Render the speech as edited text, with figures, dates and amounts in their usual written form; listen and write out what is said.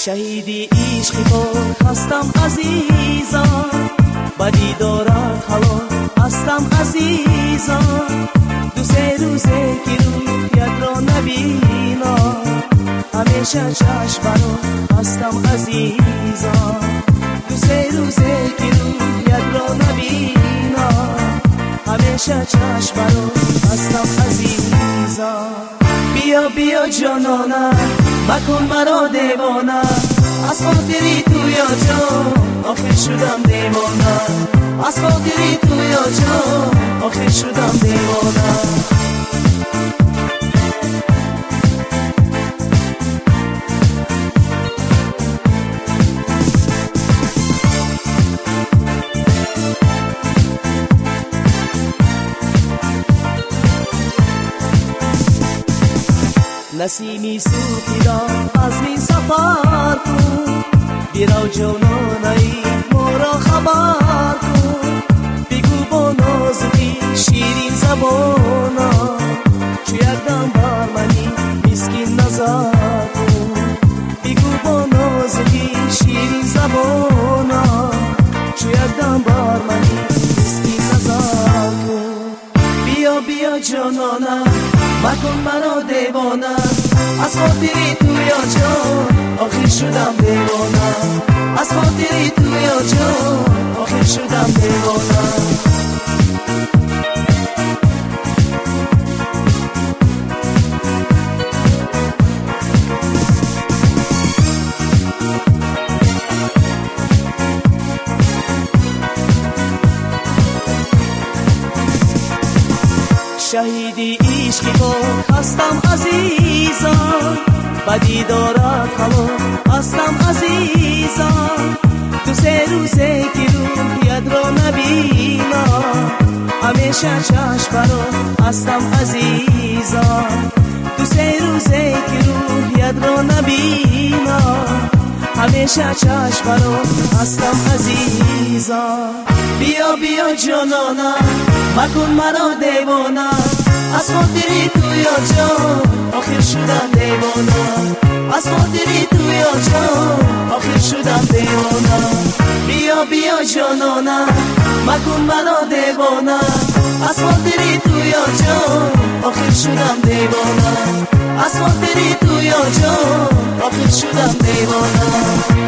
شهیدی عشقی پر هستم عزیزم، بدی دارد حالا هستم عزیزم. دو سه روزه که رویت را نبینم، همیشه چشم برا هستم عزیزم. دو سه روزه که رویت را نبینم، همیشه چشم برا هستم عزیزم. بیا بیا جانانه مکن مرا دیوانه، از خاطری تو یا جان آخر شدم دیوانه. از خاطری تو یا جان آخر شدم دیوانه. نسیمی سوخی را از این سفر کن، بیرو جانانه ما را خبر کن. بگو با نازکی شیرین زبانا، چو یک دم بر منی مسکین نظر کن. بگو با نازکی شیرین زبانا، چو یک دم بر منی مسکین نظر کن. بیا بیا جانانه مکن مرا دیوانه، از خاطری تو یا جان آخر شدم دیوانه. از خاطری تو یا جان آخر شدم دیوانه. شهیدی عشقی پر هستم عزیزم، بدی دارد حالا هستم عزیزم. دو سه روزه که رویت را نبینم، همیشه چشم برا هستم عزیزم. دو سه روزه که رویت را نبینم، همیشه چشم برا هستم عزیزم. بیا بیا جانانه مکن مرا دیوانه، از خاطری تو یا جان آخر شدم دیوانه. از خاطری تو یا جان آخر شدم دیوانه. بیا بیا جانانه مکن مرا دیوانه، از خاطری تو یا جان آخر شدم دیوانه. از خاطری تو یا جان آخر شدم دیوانه.